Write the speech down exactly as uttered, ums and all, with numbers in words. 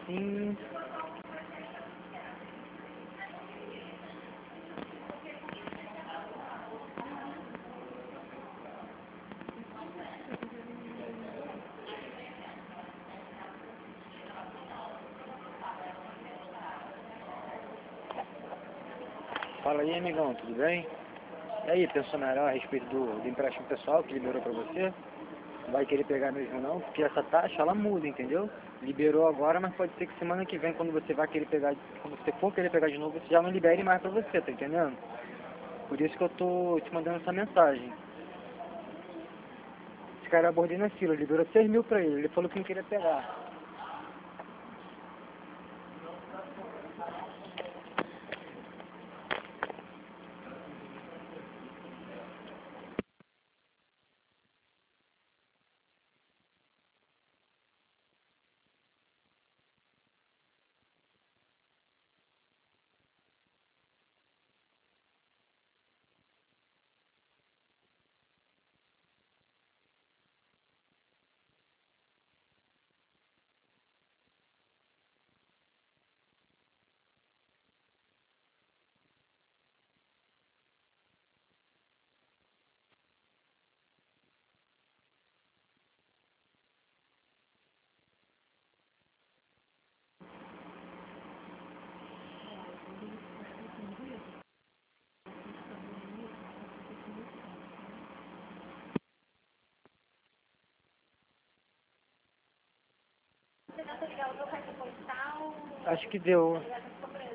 assim. Fala aí, amigão, tudo bem? E aí, pensionário, a respeito do, do empréstimo pessoal que liberou pra você? Não vai querer pegar mesmo não? Porque essa taxa, ela muda, entendeu? Liberou agora, mas pode ser que semana que vem, quando você vai querer pegar, quando você for querer pegar de novo, você já não libere mais pra você, tá entendendo? Por isso que eu tô te mandando essa mensagem. Esse cara abordei na fila, liberou seis mil pra ele, ele falou que não queria pegar. Acho que deu.